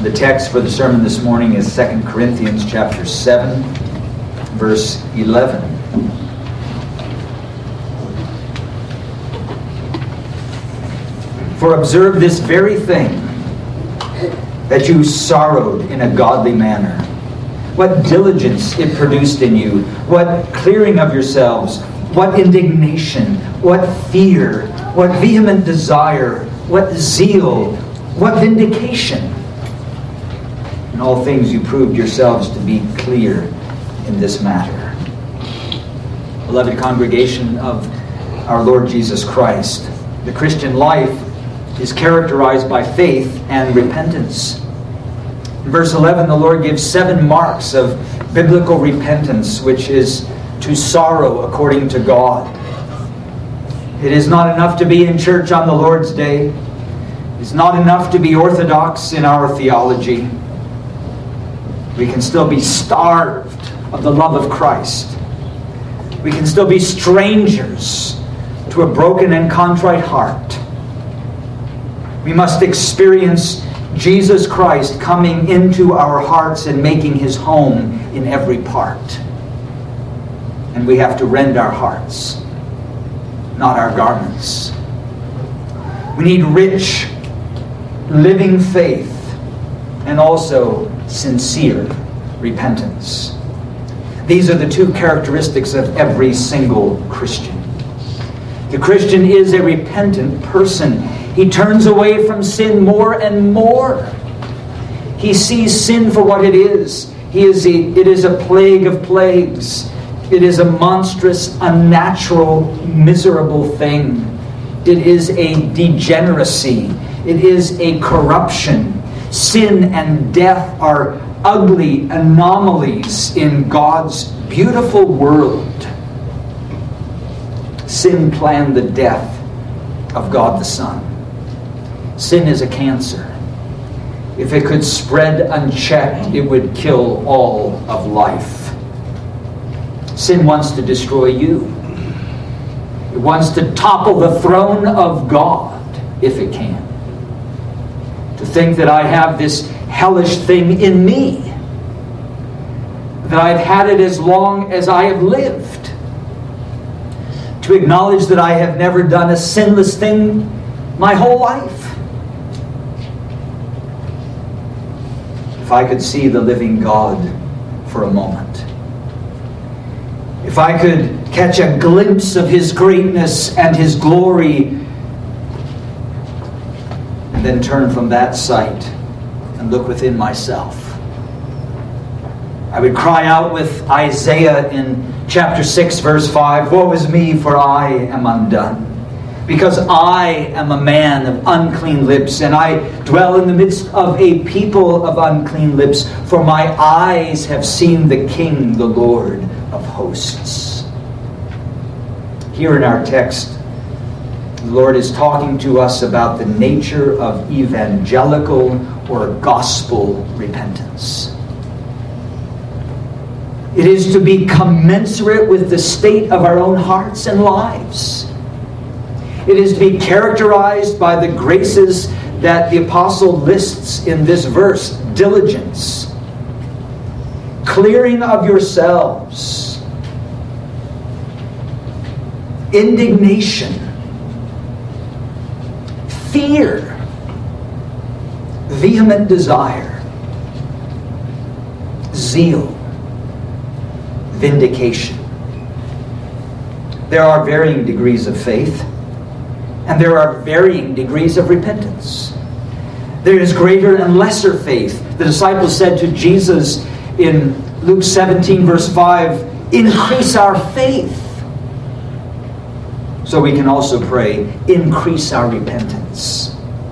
The text for the sermon this morning is 2 Corinthians chapter 7, verse 11. For observe this very thing, that you sorrowed in a godly manner. What diligence it produced in you, what clearing of yourselves, what indignation, what fear, what vehement desire, what zeal, what vindication. In all things you proved yourselves to be clear in this matter. Beloved congregation of our Lord Jesus Christ, the Christian life is characterized by faith and repentance. In verse 11, the Lord gives 7 marks of biblical repentance, which is to sorrow according to God. It is not enough to be in church on the Lord's Day. It's not enough to be orthodox in our theology. We can still be starved of the love of Christ. We can still be strangers to a broken and contrite heart. We must experience Jesus Christ coming into our hearts and making His home in every part. And we have to rend our hearts, not our garments. We need rich, living faith and also sincere repentance. These are the 2 characteristics of every single Christian. The Christian is a repentant person. He turns away from sin more and more. He sees sin for what it is. It is a plague of plagues. It is a monstrous, unnatural, miserable thing. It is a degeneracy. It is a corruption. Sin and death are ugly anomalies in God's beautiful world. Sin planned the death of God the Son. Sin is a cancer. If it could spread unchecked, it would kill all of life. Sin wants to destroy you. It wants to topple the throne of God if it can. To think that I have this hellish thing in me, that I've had it as long as I have lived. To acknowledge that I have never done a sinless thing my whole life. If I could see the living God for a moment. If I could catch a glimpse of His greatness and His glory, and then turn from that sight and look within myself. I would cry out with Isaiah in chapter 6, verse 5, "Woe is me, for I am undone, because I am a man of unclean lips, and I dwell in the midst of a people of unclean lips, for my eyes have seen the King, the Lord of hosts." Here in our text, the Lord is talking to us about the nature of evangelical or gospel repentance. It is to be commensurate with the state of our own hearts and lives. It is to be characterized by the graces that the apostle lists in this verse. Diligence, clearing of yourselves, indignation, fear, vehement desire, zeal, vindication. There are varying degrees of faith, and there are varying degrees of repentance. There is greater and lesser faith. The disciples said to Jesus in Luke 17, verse 5, "Increase our faith." So we can also pray, "Increase our repentance."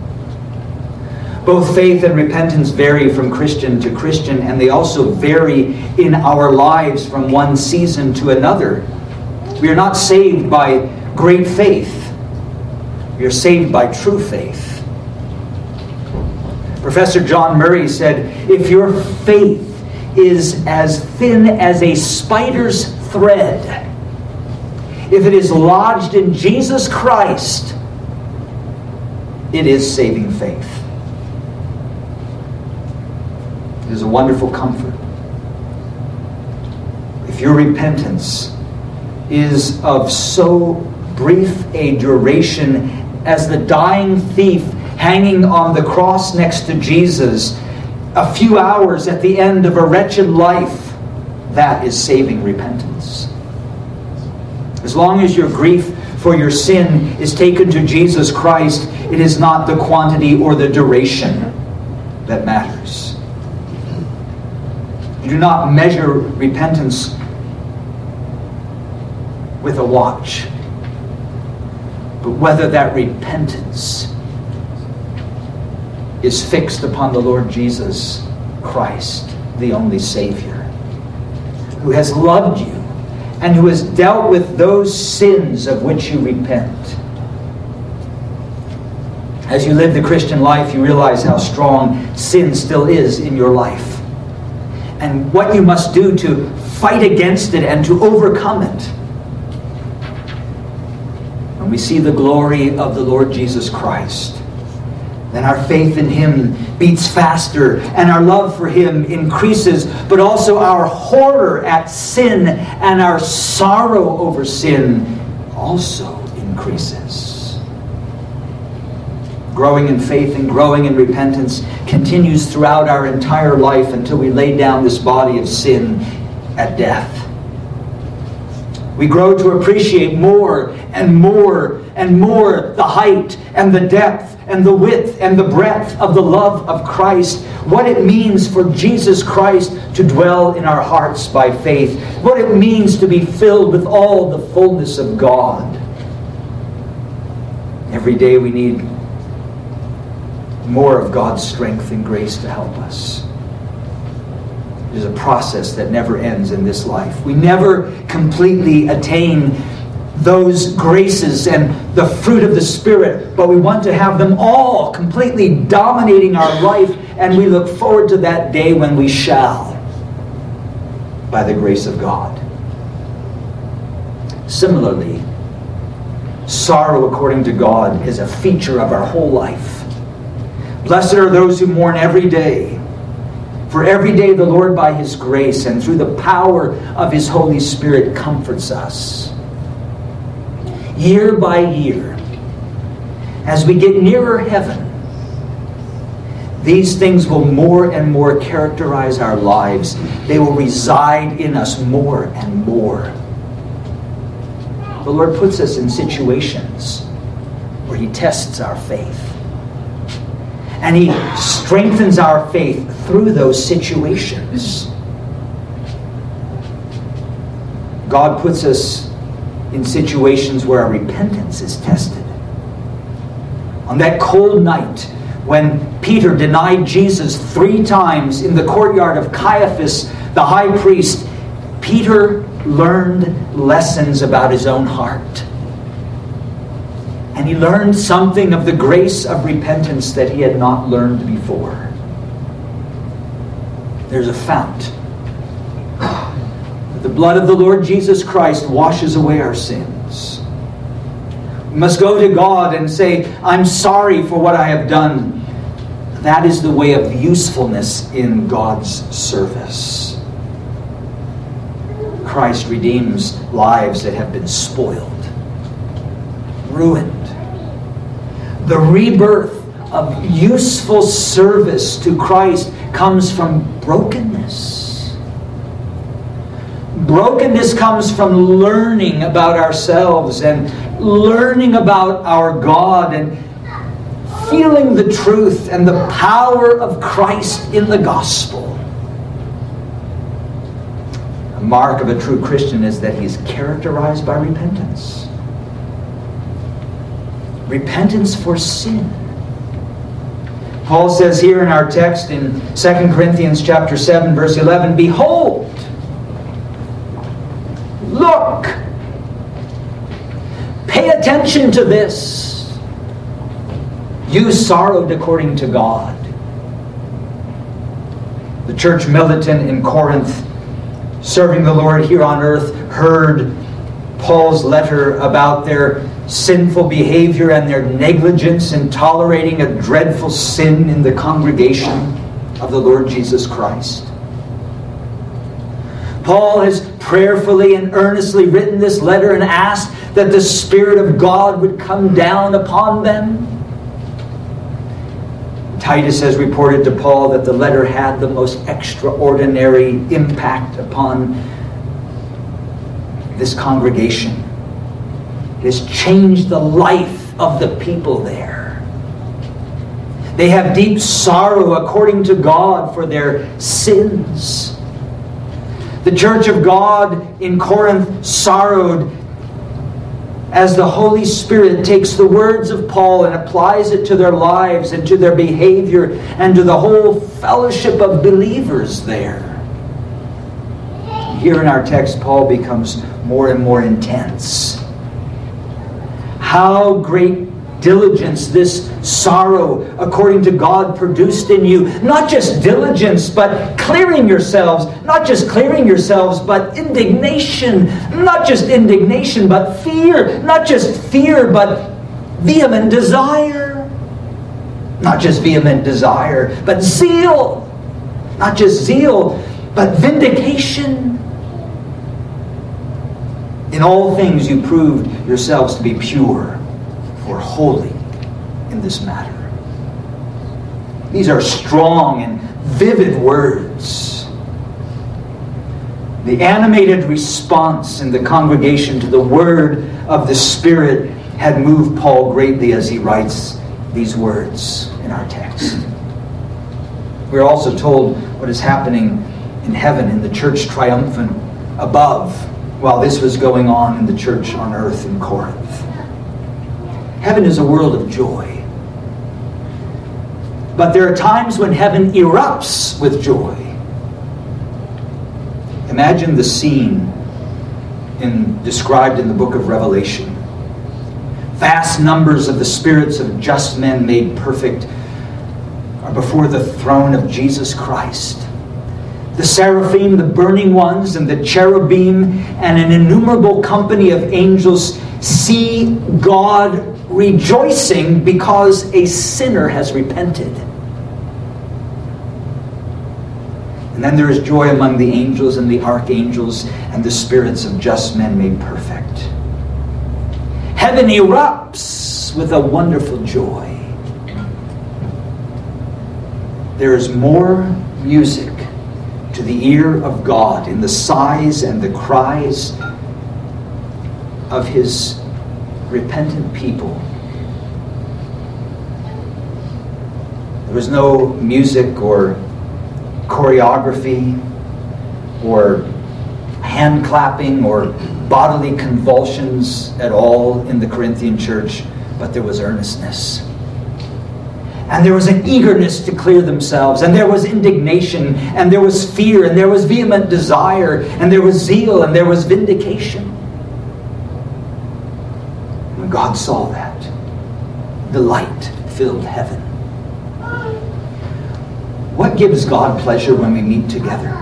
Both faith and repentance vary from Christian to Christian, and they also vary in our lives from one season to another. We are not saved by great faith. We are saved by true faith. Professor John Murray said, "If your faith is as thin as a spider's thread, if it is lodged in Jesus Christ, it is saving faith." is a wonderful comfort. If your repentance is of so brief a duration as the dying thief hanging on the cross next to Jesus, a few hours at the end of a wretched life, that is saving repentance. As long as your grief for your sin is taken to Jesus Christ, it is not the quantity or the duration that matters. You do not measure repentance with a watch, but whether that repentance is fixed upon the Lord Jesus Christ, the only Savior, who has loved you and who has dealt with those sins of which you repent. As you live the Christian life, you realize how strong sin still is in your life, and what you must do to fight against it and to overcome it. When we see the glory of the Lord Jesus Christ, then our faith in Him beats faster and our love for Him increases, but also our horror at sin and our sorrow over sin also increases. Growing in faith and growing in repentance continues throughout our entire life until we lay down this body of sin at death. We grow to appreciate more and more and more the height and the depth and the width and the breadth of the love of Christ, what it means for Jesus Christ to dwell in our hearts by faith, what it means to be filled with all the fullness of God. Every day we need more of God's strength and grace to help us. It is a process that never ends in this life. We never completely attain those graces and the fruit of the Spirit, but we want to have them all completely dominating our life, and we look forward to that day when we shall, by the grace of God. Similarly, sorrow according to God is a feature of our whole life. Blessed are those who mourn every day, for every day the Lord by His grace and through the power of His Holy Spirit comforts us. Year by year, as we get nearer heaven, these things will more and more characterize our lives. They will reside in us more and more. The Lord puts us in situations where He tests our faith. And He strengthens our faith through those situations. God puts us in situations where our repentance is tested. On that cold night when Peter denied Jesus 3 times in the courtyard of Caiaphas, the high priest, Peter learned lessons about his own heart. And he learned something of the grace of repentance that he had not learned before. There's a fount. The blood of the Lord Jesus Christ washes away our sins. We must go to God and say, I'm sorry for what I have done. That is the way of usefulness in God's service. Christ redeems lives that have been spoiled, ruined. The rebirth of useful service to Christ comes from brokenness. Brokenness comes from learning about ourselves and learning about our God and feeling the truth and the power of Christ in the gospel. A mark of a true Christian is that he's characterized by repentance. Repentance for sin. Paul says here in our text in 2 Corinthians chapter 7, verse 11, behold, look, pay attention to this. You sorrowed according to God. The church militant in Corinth, serving the Lord here on earth, heard Paul's letter about their sinful behavior and their negligence in tolerating a dreadful sin in the congregation of the Lord Jesus Christ. Paul has prayerfully and earnestly written this letter and asked that the Spirit of God would come down upon them. Titus has reported to Paul that the letter had the most extraordinary impact upon this congregation. It has changed the life of the people there. They have deep sorrow according to God for their sins. The church of God in Corinth sorrowed as the Holy Spirit takes the words of Paul and applies it to their lives and to their behavior and to the whole fellowship of believers there. Here in our text, Paul becomes more and more intense. How great diligence this sorrow according to God produced in you. Not just diligence, but clearing yourselves. Not just clearing yourselves, but indignation. Not just indignation, but fear. Not just fear, but vehement desire. Not just vehement desire, but zeal. Not just zeal, but vindication. In all things you proved yourselves to be pure or holy in this matter. These are strong and vivid words. The animated response in the congregation to the word of the Spirit had moved Paul greatly as he writes these words in our text. We're also told what is happening in heaven in the church triumphant above while this was going on in the church on earth in Corinth. Heaven is a world of joy. But there are times when heaven erupts with joy. Imagine the scene described in the book of Revelation. Vast numbers of the spirits of just men made perfect are before the throne of Jesus Christ. The seraphim, the burning ones, and the cherubim, and an innumerable company of angels see God rejoicing because a sinner has repented. And then there is joy among the angels and the archangels and the spirits of just men made perfect. Heaven erupts with a wonderful joy. There is more music to the ear of God in the sighs and the cries of His repentant people. There was no music or choreography or hand clapping or bodily convulsions at all in the Corinthian church, but there was earnestness. And there was an eagerness to clear themselves, and there was indignation, and there was fear, and there was vehement desire, and there was zeal, and there was vindication. When God saw that, the light filled heaven. What gives God pleasure when we meet together?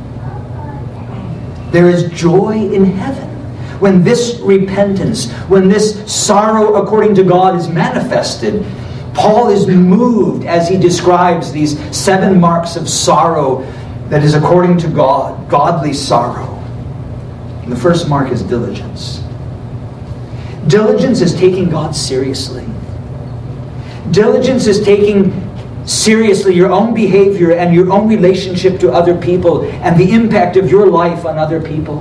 There is joy in heaven when this repentance, when this sorrow according to God is manifested. Paul is moved as he describes these 7 marks of sorrow that is according to God, godly sorrow. And the first mark is diligence. Diligence is taking God seriously. Diligence is taking seriously your own behavior and your own relationship to other people and the impact of your life on other people.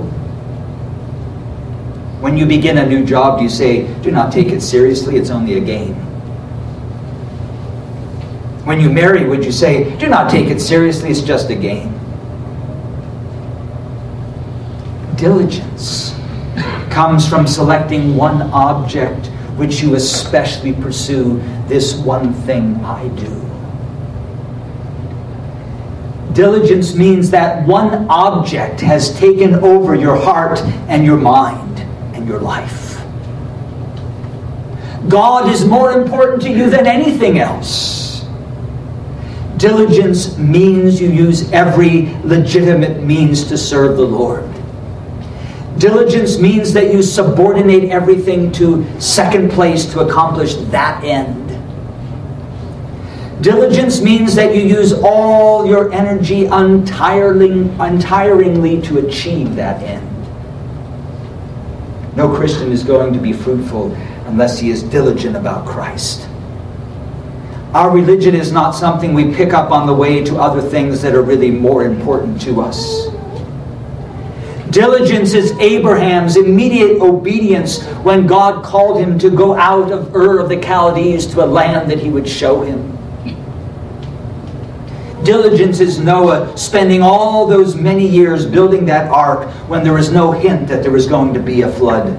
When you begin a new job, do you say, do not take it seriously, it's only a game? When you marry, would you say, do not take it seriously, it's just a game? Diligence comes from selecting one object which you especially pursue. This one thing I do. Diligence means that one object has taken over your heart and your mind and your life. God is more important to you than anything else. Diligence means you use every legitimate means to serve the Lord. Diligence means that you subordinate everything to second place to accomplish that end. Diligence means that you use all your energy untiringly to achieve that end. No Christian is going to be fruitful unless he is diligent about Christ. Our religion is not something we pick up on the way to other things that are really more important to us. Diligence is Abraham's immediate obedience when God called him to go out of Ur of the Chaldees to a land that he would show him. Diligence is Noah spending all those many years building that ark when there was no hint that there was going to be a flood.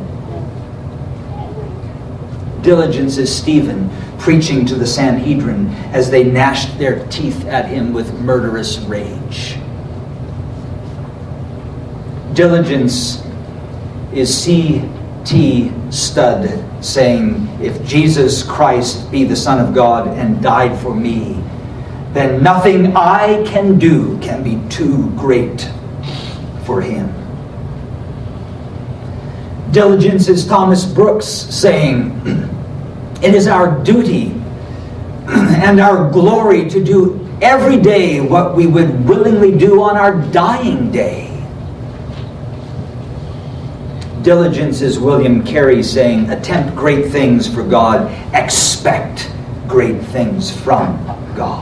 Diligence is Stephen preaching to the Sanhedrin as they gnashed their teeth at him with murderous rage. Diligence is C.T. Studd saying, if Jesus Christ be the Son of God and died for me, then nothing I can do can be too great for him. Diligence is Thomas Brooks saying, it is our duty and our glory to do every day what we would willingly do on our dying day. Diligence is William Carey saying, attempt great things for God, expect great things from God.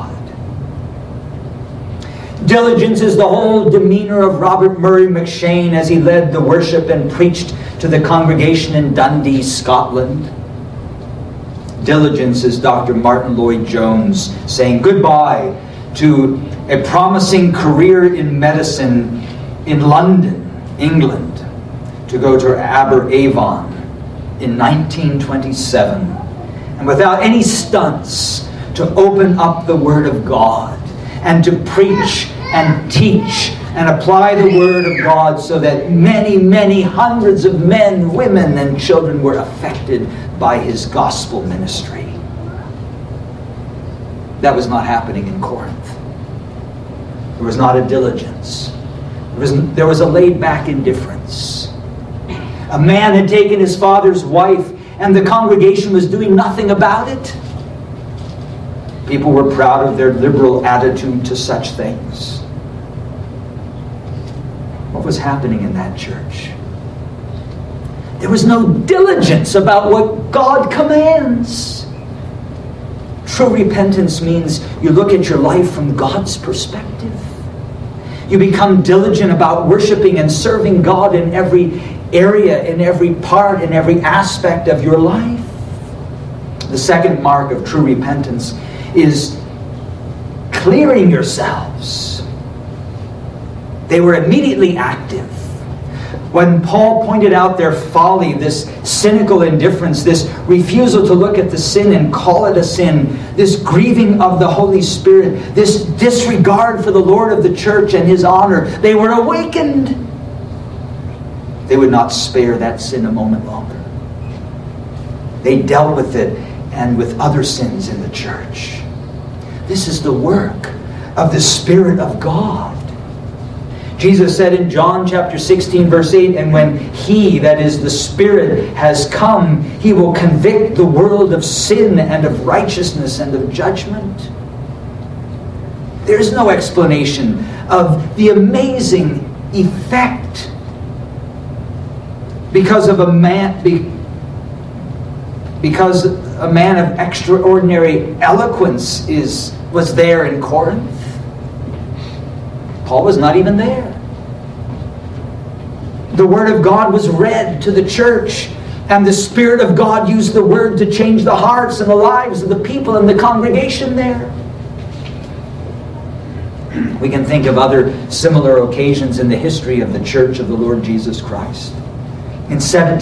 Diligence is the whole demeanor of Robert Murray McShane as he led the worship and preached to the congregation in Dundee, Scotland. Diligence is Dr. Martin Lloyd-Jones saying goodbye to a promising career in medicine in London, England, to go to Aberavon in 1927. And without any stunts, to open up the Word of God and to preach and teach and apply the Word of God so that many, many hundreds of men, women, and children were affected by his gospel ministry. That was not happening in Corinth. There was not a diligence. There was a laid-back indifference. A man had taken his father's wife, and the congregation was doing nothing about it. People were proud of their liberal attitude to such things. What was happening in that church? There was no diligence about what God commands. True repentance means you look at your life from God's perspective. You become diligent about worshiping and serving God in every area, in every part, in every aspect of your life. The second mark of true repentance is clearing yourselves. They were immediately active. When Paul pointed out their folly, this cynical indifference, this refusal to look at the sin and call it a sin, this grieving of the Holy Spirit, this disregard for the Lord of the church and his honor, they were awakened. They would not spare that sin a moment longer. They dealt with it and with other sins in the church. This is the work of the Spirit of God. Jesus said in John chapter 16, verse 8, and when He, that is the Spirit, has come, He will convict the world of sin and of righteousness and of judgment. There's no explanation of the amazing effect because a man of extraordinary eloquence was there in Corinth. Paul was not even there. The Word of God was read to the church, and the Spirit of God used the Word to change the hearts and the lives of the people in the congregation there. We can think of other similar occasions in the history of the Church of the Lord Jesus Christ. In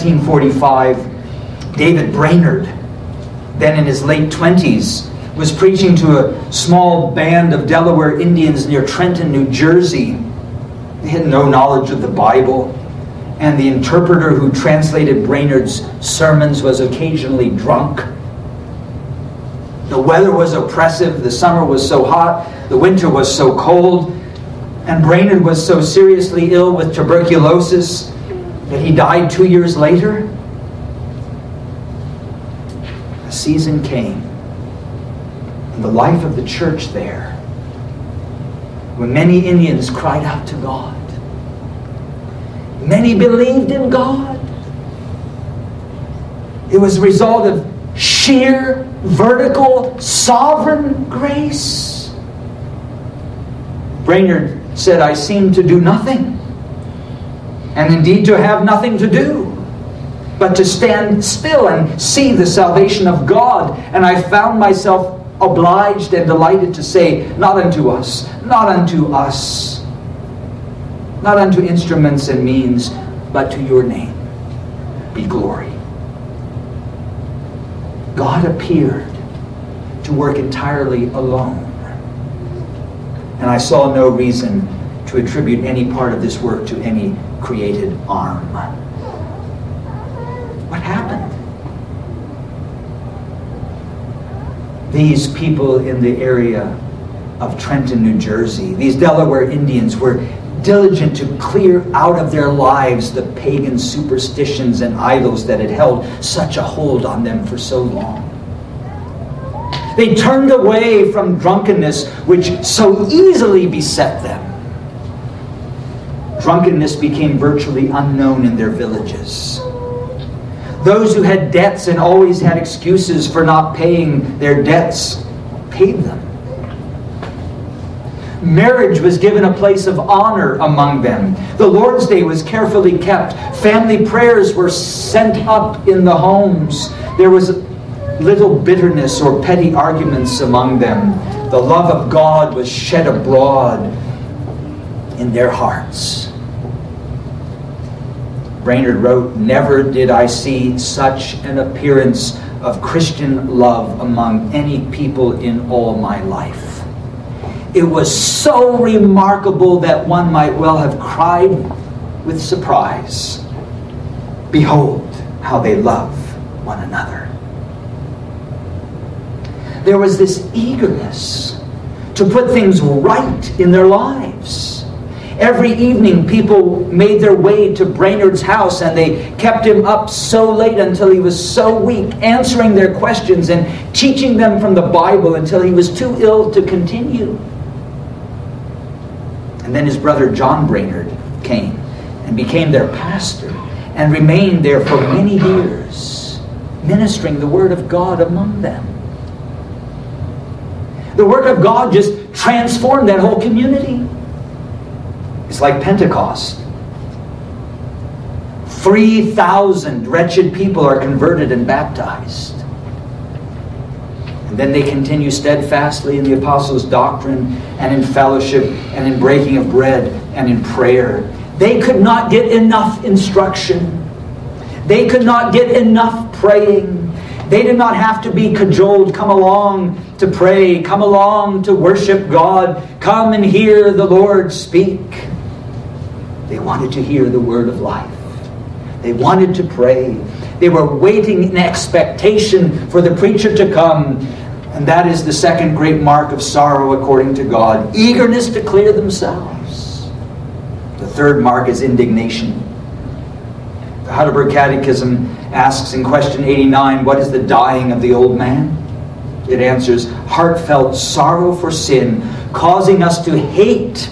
1745, David Brainerd, then in his late 20s, was preaching to a small band of Delaware Indians near Trenton, New Jersey. They had no knowledge of the Bible, and the interpreter who translated Brainerd's sermons was occasionally drunk. The weather was oppressive, the summer was so hot, the winter was so cold, and Brainerd was so seriously ill with tuberculosis that he died 2 years later. A season came. and the life of the church there, when many Indians cried out to God. Many believed in God. It was a result of sheer, vertical, sovereign grace. Brainerd said, I seemed to do nothing, and indeed to have nothing to do, but to stand still and see the salvation of God. And I found myself obliged and delighted to say, not unto us, not unto us, not unto instruments and means, but to your name be glory. God appeared to work entirely alone. And I saw no reason to attribute any part of this work to any created arm. What happened? These people in the area of Trenton, New Jersey, these Delaware Indians, were diligent to clear out of their lives the pagan superstitions and idols that had held such a hold on them for so long. They turned away from drunkenness, which so easily beset them. Drunkenness became virtually unknown in their villages. Those who had debts and always had excuses for not paying their debts paid them. Marriage was given a place of honor among them. The Lord's Day was carefully kept. Family prayers were sent up in the homes. There was little bitterness or petty arguments among them. The love of God was shed abroad in their hearts. Brainerd wrote, never did I see such an appearance of Christian love among any people in all my life. It was so remarkable that one might well have cried with surprise. Behold, how they love one another. There was this eagerness to put things right in their lives. Every evening, people made their way to Brainerd's house, and they kept him up so late until he was so weak, answering their questions and teaching them from the Bible until he was too ill to continue. And then his brother John Brainerd came and became their pastor and remained there for many years, ministering the Word of God among them. The Word of God just transformed that whole community. It's like Pentecost. 3,000 wretched people are converted and baptized. And then they continue steadfastly in the apostles' doctrine and in fellowship and in breaking of bread and in prayer. They could not get enough instruction. They could not get enough praying. They did not have to be cajoled. Come along to pray. Come along to worship God. Come and hear the Lord speak. They wanted to hear the word of life. They wanted to pray. They were waiting in expectation for the preacher to come. And that is the second great mark of sorrow according to God. Eagerness to clear themselves. The third mark is indignation. The Heidelberg Catechism asks in question 89, what is the dying of the old man? It answers, heartfelt sorrow for sin, causing us to hate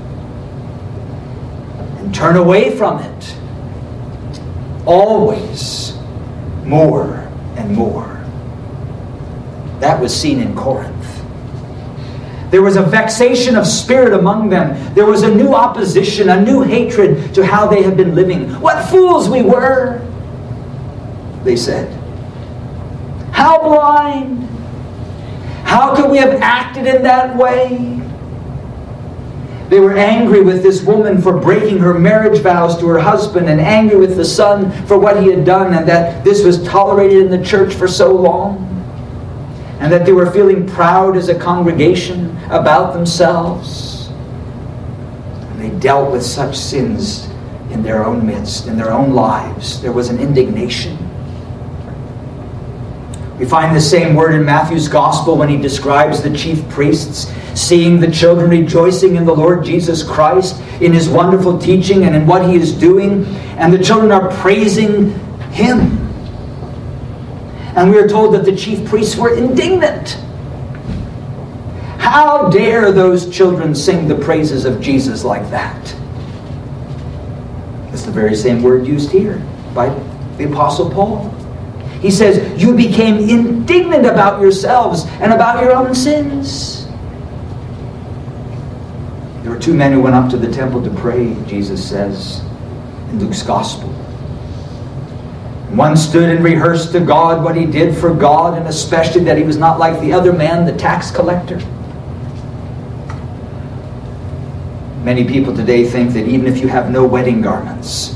and turn away from it. Always more and more. That was seen in Corinth. There was a vexation of spirit among them. There was a new opposition, a new hatred to how they had been living. What fools we were, they said. How blind. How could we have acted in that way? They were angry with this woman for breaking her marriage vows to her husband, and angry with the son for what he had done, and that this was tolerated in the church for so long. And that they were feeling proud as a congregation about themselves. And they dealt with such sins in their own midst, in their own lives. There was an indignation. We find the same word in Matthew's Gospel when he describes the chief priests seeing the children rejoicing in the Lord Jesus Christ, in his wonderful teaching and in what he is doing. And the children are praising him. And we are told that the chief priests were indignant. How dare those children sing the praises of Jesus like that? It's the very same word used here by the Apostle Paul. He says, you became indignant about yourselves and about your own sins. There were two men who went up to the temple to pray, Jesus says in Luke's Gospel. One stood and rehearsed to God what he did for God, and especially that he was not like the other man, the tax collector. Many people today think that even if you have no wedding garments,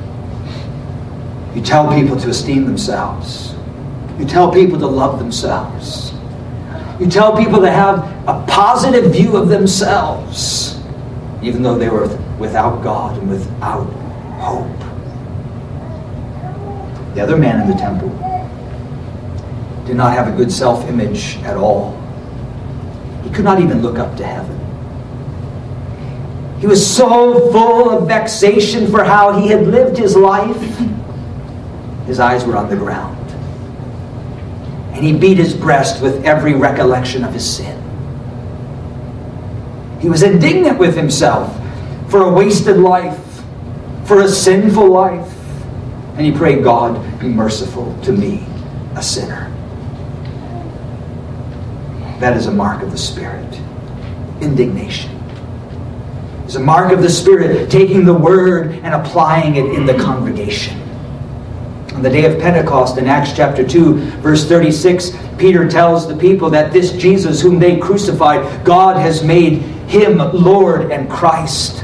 you tell people to esteem themselves. You tell people to love themselves. You tell people to have a positive view of themselves, even though they were without God and without hope. The other man in the temple did not have a good self-image at all. He could not even look up to heaven. He was so full of vexation for how he had lived his life. His eyes were on the ground. And he beat his breast with every recollection of his sin. He was indignant with himself for a wasted life, for a sinful life. And he prayed, God, be merciful to me, a sinner. That is a mark of the Spirit. Indignation. It's a mark of the Spirit, taking the Word and applying it in the congregation. On the day of Pentecost in Acts chapter 2, verse 36, Peter tells the people that this Jesus whom they crucified, God has made him Lord and Christ.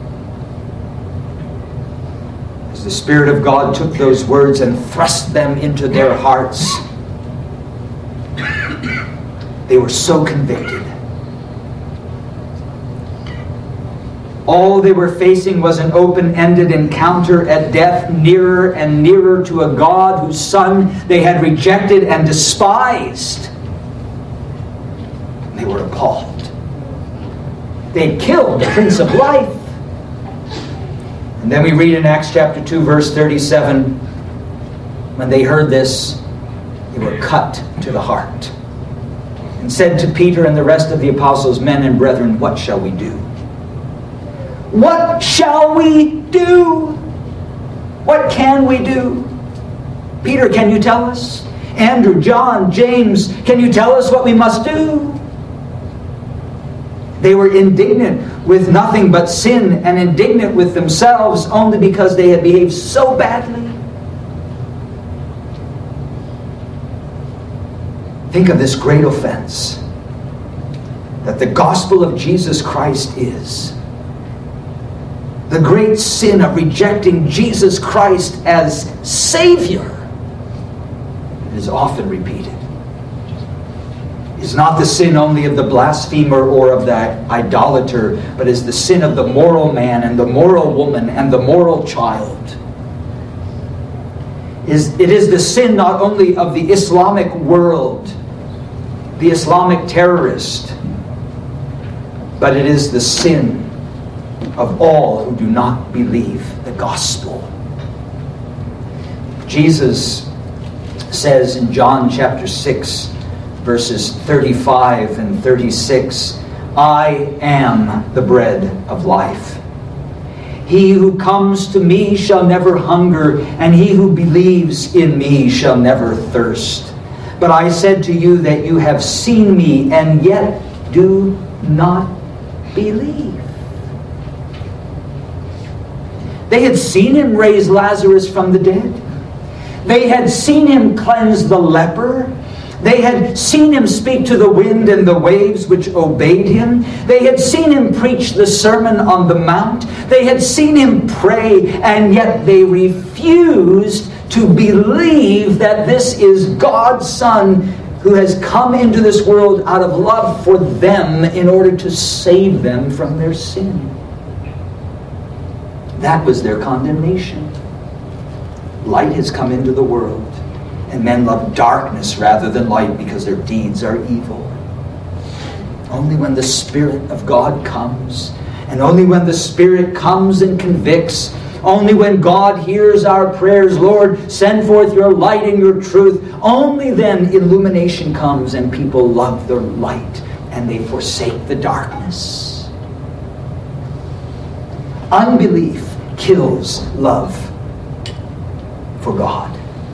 As the Spirit of God took those words and thrust them into their hearts, they were so convicted. All they were facing was an open-ended encounter at death, nearer and nearer to a God whose Son they had rejected and despised. They were appalled. They had killed the Prince of Life. And then we read in Acts chapter 2, verse 37, when they heard this, they were cut to the heart and said to Peter and the rest of the apostles, men and brethren, what shall we do? What shall we do? What can we do? Peter, can you tell us? Andrew, John, James, can you tell us what we must do? They were indignant with nothing but sin and indignant with themselves only because they had behaved so badly. Think of this great offense that the gospel of Jesus Christ is. The great sin of rejecting Jesus Christ as Savior is often repeated. It's not the sin only of the blasphemer or of the idolater, but is the sin of the moral man and the moral woman and the moral child. It is the sin not only of the Islamic world, the Islamic terrorist, but it is the sin of all who do not believe the gospel. Jesus says in John chapter 6, verses 35 and 36, I am the bread of life. He who comes to me shall never hunger, and he who believes in me shall never thirst. But I said to you that you have seen me, and yet do not believe. They had seen him raise Lazarus from the dead. They had seen him cleanse the leper. They had seen him speak to the wind and the waves which obeyed him. They had seen him preach the Sermon on the Mount. They had seen him pray, and yet they refused to believe that this is God's Son who has come into this world out of love for them in order to save them from their sin. That was their condemnation. Light has come into the world, and men love darkness rather than light because their deeds are evil. Only when the Spirit of God comes, and only when the Spirit comes and convicts, only when God hears our prayers, Lord, send forth your light and your truth, only then illumination comes and people love the light and they forsake the darkness. Unbelief kills love for God.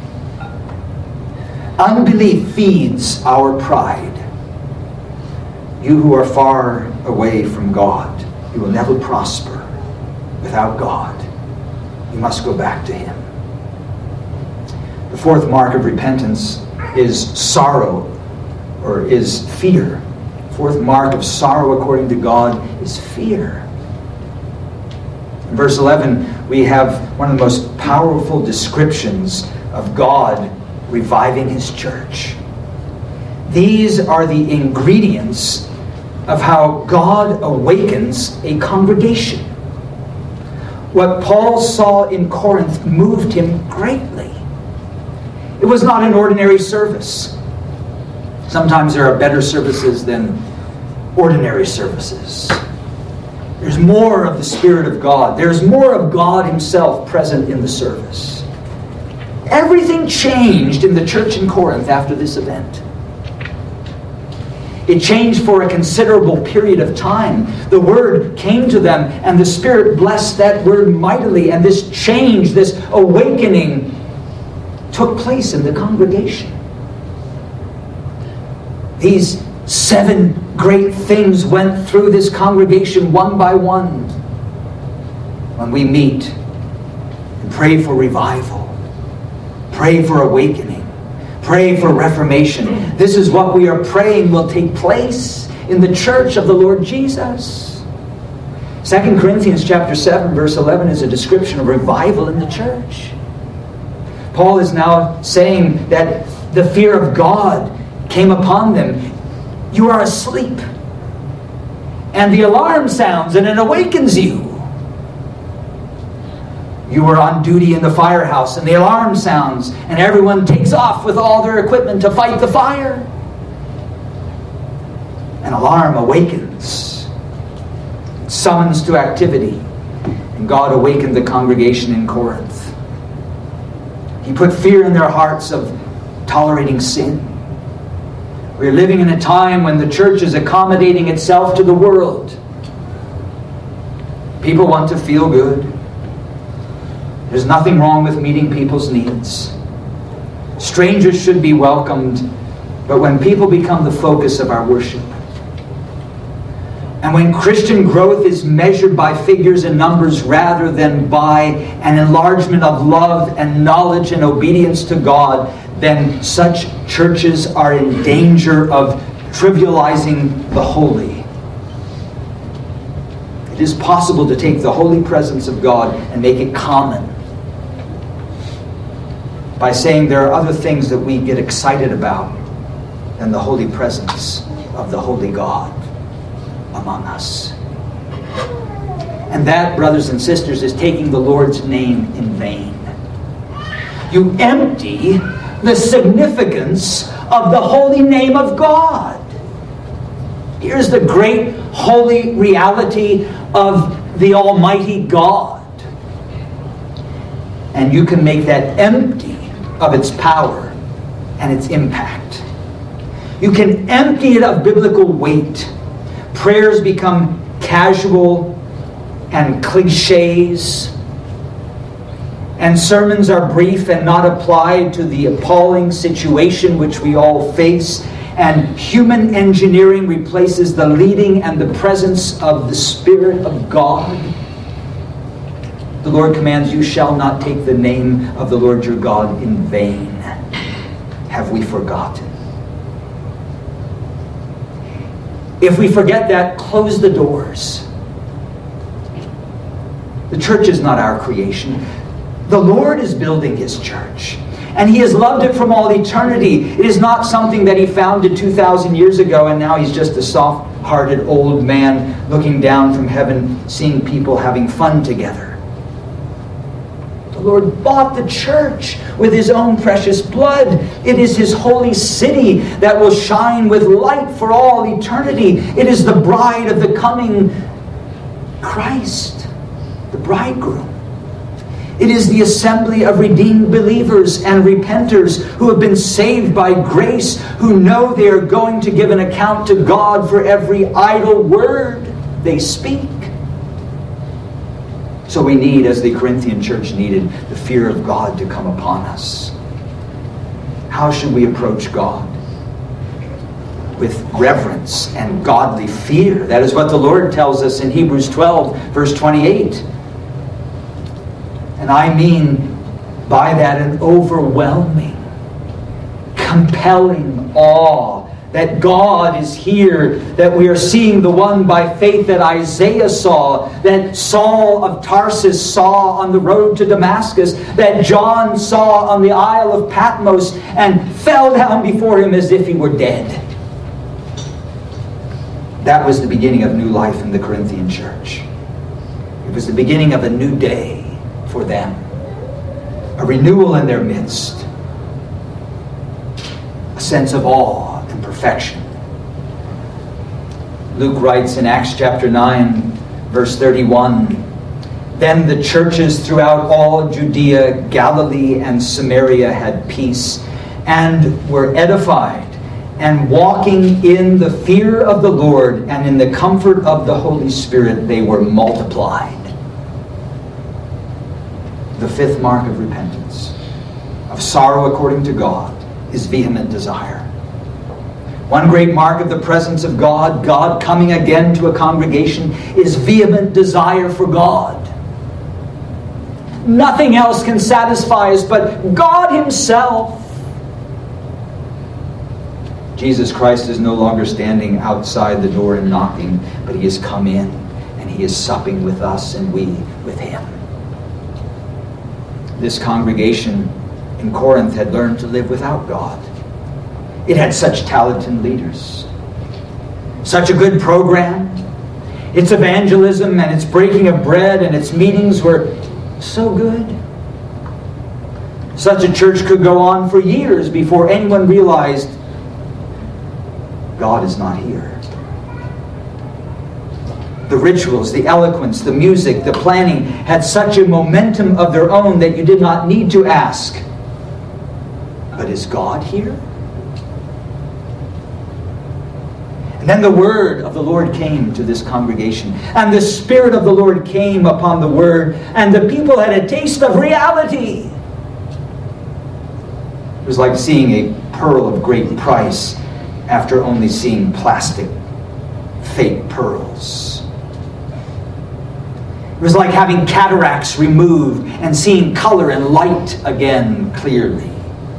Unbelief feeds our pride. You who are far away from God, you will never prosper without God. You must go back to Him. The fourth mark of repentance is sorrow, or is fear. The fourth mark of sorrow according to God is fear. In verse 11, we have one of the most powerful descriptions of God reviving His church. These are the ingredients of how God awakens a congregation. What Paul saw in Corinth moved him greatly. It was not an ordinary service. Sometimes there are better services than ordinary services. There's more of the Spirit of God. There's more of God Himself present in the service. Everything changed in the church in Corinth after this event. It changed for a considerable period of time. The Word came to them, and the Spirit blessed that Word mightily, and this change, this awakening, took place in the congregation. These 7 great things went through this congregation one by one. When we meet and pray for revival, pray for awakening, pray for reformation, this is what we are praying will take place in the church of the Lord Jesus. 2 Corinthians chapter 7 verse 11 is a description of revival in the church. Paul is now saying that the fear of God came upon them. You are asleep, and the alarm sounds, and it awakens you. You were on duty in the firehouse, and the alarm sounds, and everyone takes off with all their equipment to fight the fire. An alarm awakens, summons to activity, and God awakened the congregation in Corinth. He put fear in their hearts of tolerating sin. We're living in a time when the church is accommodating itself to the world. People want to feel good. There's nothing wrong with meeting people's needs. Strangers should be welcomed, but when people become the focus of our worship, and when Christian growth is measured by figures and numbers rather than by an enlargement of love and knowledge and obedience to God, then such churches are in danger of trivializing the holy. It is possible to take the holy presence of God and make it common by saying there are other things that we get excited about than the holy presence of the holy God among us. And that, brothers and sisters, is taking the Lord's name in vain. You empty the significance of the holy name of God. Here's the great holy reality of the Almighty God. And you can make that empty of its power and its impact. You can empty it of biblical weight. Prayers become casual and cliches, and sermons are brief and not applied to the appalling situation which we all face, and human engineering replaces the leading and the presence of the Spirit of God. The Lord commands, you shall not take the name of the Lord your God in vain. Have we forgotten? If we forget that, close the doors. The church is not our creation. The Lord is building His church, and He has loved it from all eternity. It is not something that He founded 2,000 years ago, and now He's just a soft-hearted old man looking down from heaven, seeing people having fun together. The Lord bought the church with His own precious blood. It is His holy city that will shine with light for all eternity. It is the bride of the coming Christ, the bridegroom. It is the assembly of redeemed believers and repenters who have been saved by grace, who know they are going to give an account to God for every idle word they speak. So we need, as the Corinthian church needed, the fear of God to come upon us. How should we approach God? With reverence and godly fear. That is what the Lord tells us in Hebrews 12, verse 28. And I mean by that an overwhelming, compelling awe that God is here, that we are seeing the one by faith that Isaiah saw, that Saul of Tarsus saw on the road to Damascus, that John saw on the Isle of Patmos and fell down before him as if he were dead. That was the beginning of new life in the Corinthian church. It was the beginning of a new day for them. A renewal in their midst. A sense of awe and perfection. Luke writes in Acts chapter 9, verse 31, Then the churches throughout all Judea, Galilee, and Samaria had peace, and were edified, and walking in the fear of the Lord and in the comfort of the Holy Spirit, they were multiplied. The fifth mark of repentance, of sorrow according to God, is vehement desire. One great mark of the presence of God, God coming again to a congregation, is vehement desire for God. Nothing else can satisfy us but God Himself. Jesus Christ is no longer standing outside the door and knocking, but He has come in and He is supping with us and we with Him. This congregation in Corinth had learned to live without God. It had such talented leaders, such a good program. Its evangelism and its breaking of bread and its meetings were so good. Such a church could go on for years before anyone realized God is not here. The rituals, the eloquence, the music, the planning had such a momentum of their own that you did not need to ask, but is God here? And then the word of the Lord came to this congregation, and the Spirit of the Lord came upon the word, and the people had a taste of reality. It was like seeing a pearl of great price after only seeing plastic, fake pearls. It was like having cataracts removed and seeing color and light again clearly.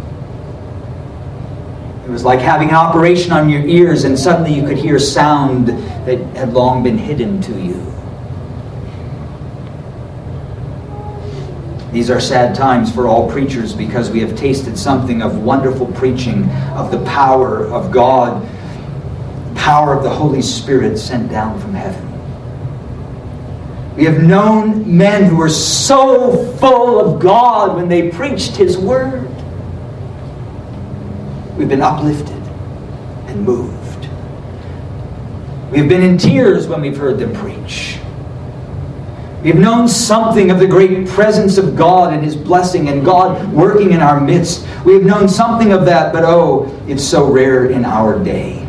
It was like having an operation on your ears and suddenly you could hear sound that had long been hidden to you. These are sad times for all preachers because we have tasted something of wonderful preaching, of the power of God, power of the Holy Spirit sent down from heaven. We have known men who were so full of God when they preached His Word. We've been uplifted and moved. We've been in tears when we've heard them preach. We've known something of the great presence of God and His blessing and God working in our midst. We've known something of that, but oh, it's so rare in our day.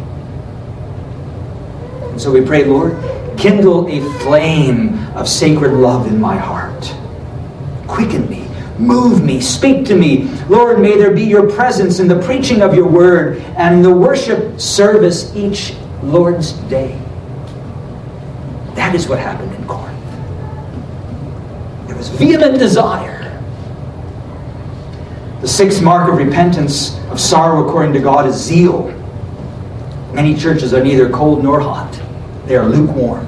And so we pray, Lord, kindle a flame of sacred love in my heart. Quicken me, move me, speak to me. Lord, may there be Your presence in the preaching of Your word and in the worship service each Lord's Day. That is what happened in Corinth. There was vehement desire. The sixth mark of repentance, of sorrow according to God, is zeal. Many churches are neither cold nor hot. They are lukewarm.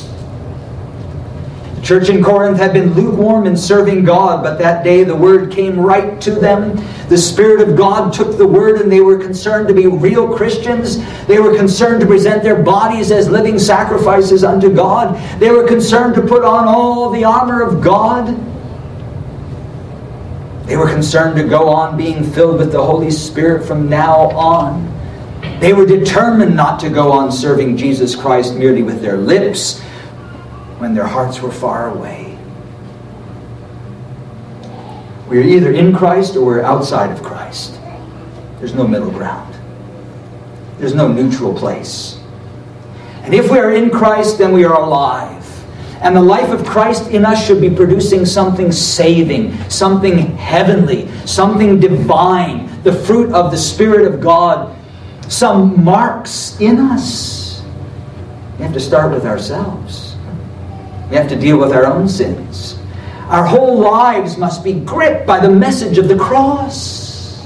The church in Corinth had been lukewarm in serving God, but that day the word came right to them. The Spirit of God took the word and they were concerned to be real Christians. They were concerned to present their bodies as living sacrifices unto God. They were concerned to put on all the armor of God. They were concerned to go on being filled with the Holy Spirit from now on. They were determined not to go on serving Jesus Christ merely with their lips when their hearts were far away. We're either in Christ or we're outside of Christ. There's no middle ground. There's no neutral place. And if we are in Christ, then we are alive. And the life of Christ in us should be producing something saving, something heavenly, something divine, the fruit of the Spirit of God, some marks in us. We have to start with ourselves. We have to deal with our own sins. Our whole lives must be gripped by the message of the cross.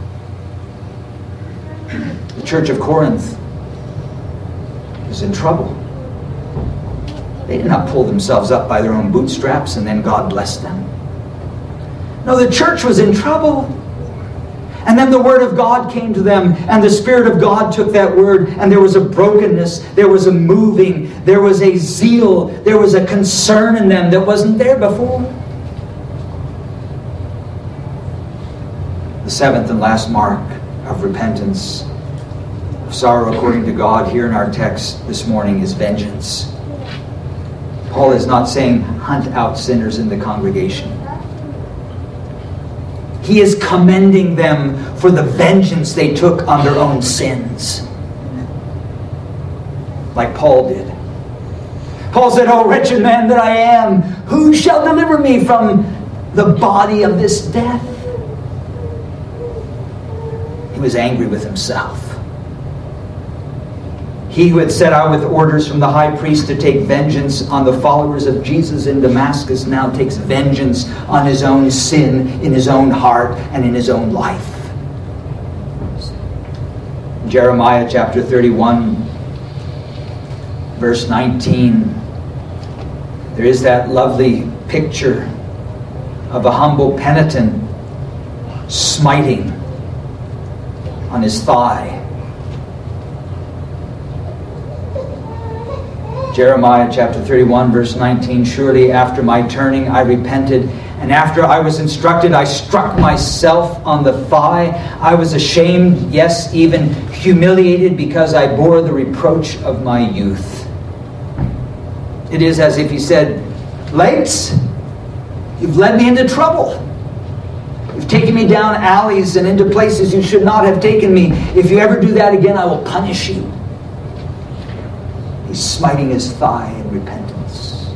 The church of Corinth is in trouble. They did not pull themselves up by their own bootstraps and then God blessed them. No, the church was in trouble. And then the Word of God came to them, and the Spirit of God took that Word, and there was a brokenness, there was a moving, there was a zeal, there was a concern in them that wasn't there before. The seventh and last mark of repentance, of sorrow according to God, here in our text this morning is vengeance. Paul is not saying hunt out sinners in the congregation. He is commending them for the vengeance they took on their own sins. Like Paul did. Paul said, "Oh, wretched man that I am, who shall deliver me from the body of this death?" He was angry with himself. He who had set out with orders from the high priest to take vengeance on the followers of Jesus in Damascus now takes vengeance on his own sin in his own heart and in his own life. Jeremiah chapter 31, verse 19, there is that lovely picture of a humble penitent smiting on his thigh. Jeremiah chapter 31, verse 19, "Surely after my turning I repented, and after I was instructed I struck myself on the thigh. I was ashamed, yes, even humiliated, because I bore the reproach of my youth." It is as if he said, "Legs, you've led me into trouble. You've taken me down alleys and into places you should not have taken me. If you ever do that again, I will punish you." He's smiting his thigh in repentance.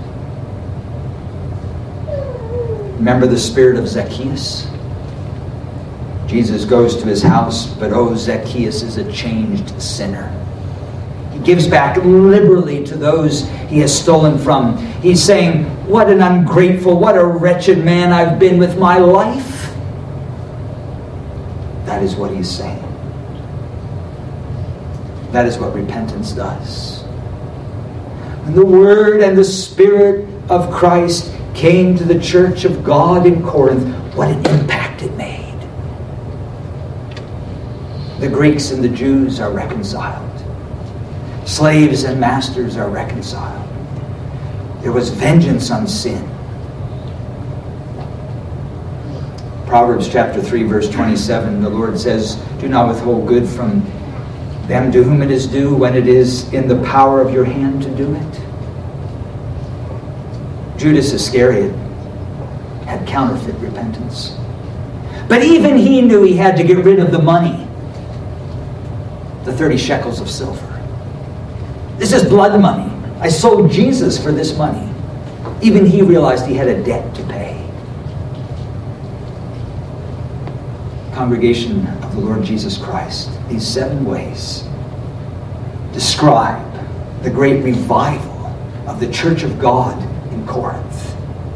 Remember the spirit of Zacchaeus? Jesus goes to his house, but oh, Zacchaeus is a changed sinner. He gives back liberally to those he has stolen from. He's saying, "What an ungrateful, what a wretched man I've been with my life." That is what he's saying. That is what repentance does. When the Word and the Spirit of Christ came to the church of God in Corinth, what an impact it made. The Greeks and the Jews are reconciled. Slaves and masters are reconciled. There was vengeance on sin. Proverbs chapter 3, verse 27, the Lord says, "Do not withhold good from them to whom it is due, when it is in the power of your hand to do it." Judas Iscariot had counterfeit repentance. But even he knew he had to get rid of the money. The 30 shekels of silver. This is blood money. I sold Jesus for this money. Even he realized he had a debt to pay. Congregation of the Lord Jesus Christ, these 7 ways describe the great revival of the church of God in Corinth.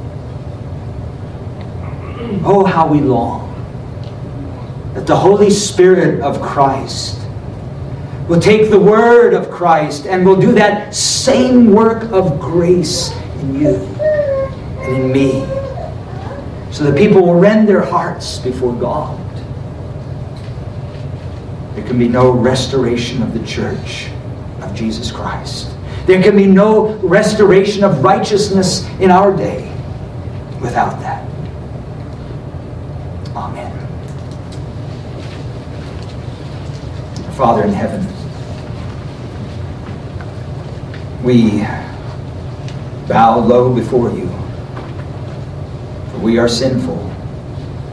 Oh, how we long that the Holy Spirit of Christ will take the Word of Christ and will do that same work of grace in you and in me, so that people will rend their hearts before God. There can be no restoration of the church of Jesus Christ. There can be no restoration of righteousness in our day without that. Amen. Father in heaven, we bow low before you, for we are sinful.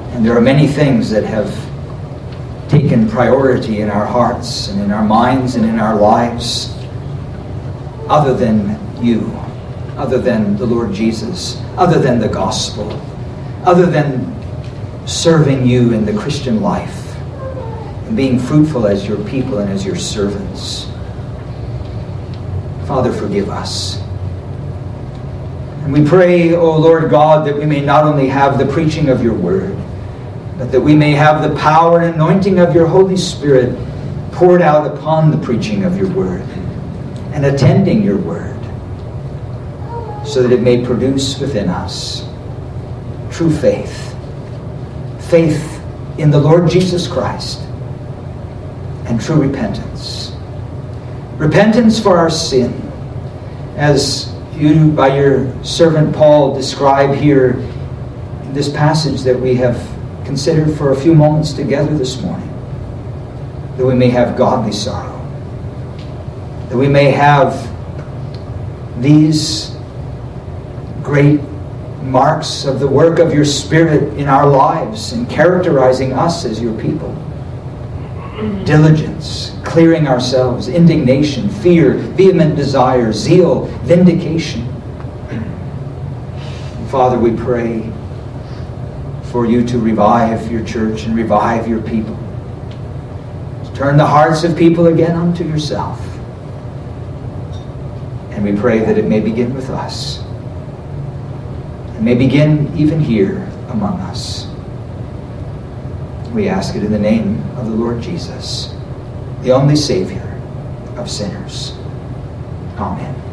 And there are many things that have taken priority in our hearts and in our minds and in our lives other than you, other than the Lord Jesus, other than the gospel, other than serving you in the Christian life and being fruitful as your people and as your servants. Father, forgive us. And we pray, O Lord God, that we may not only have the preaching of your word, but that we may have the power and anointing of your Holy Spirit poured out upon the preaching of your word and attending your word, so that it may produce within us true faith. Faith in the Lord Jesus Christ and true repentance. Repentance for our sin, as you, by your servant Paul, describe here in this passage that we have considered for a few moments together this morning, that we may have godly sorrow, that we may have these great marks of the work of your Spirit in our lives and characterizing us as your people. Diligence, clearing ourselves, indignation, fear, vehement desire, zeal, vindication. Father, we pray for you to revive your church and revive your people. Turn the hearts of people again unto yourself. And we pray that it may begin with us. It may begin even here among us. We ask it in the name of the Lord Jesus, the only Savior of sinners. Amen.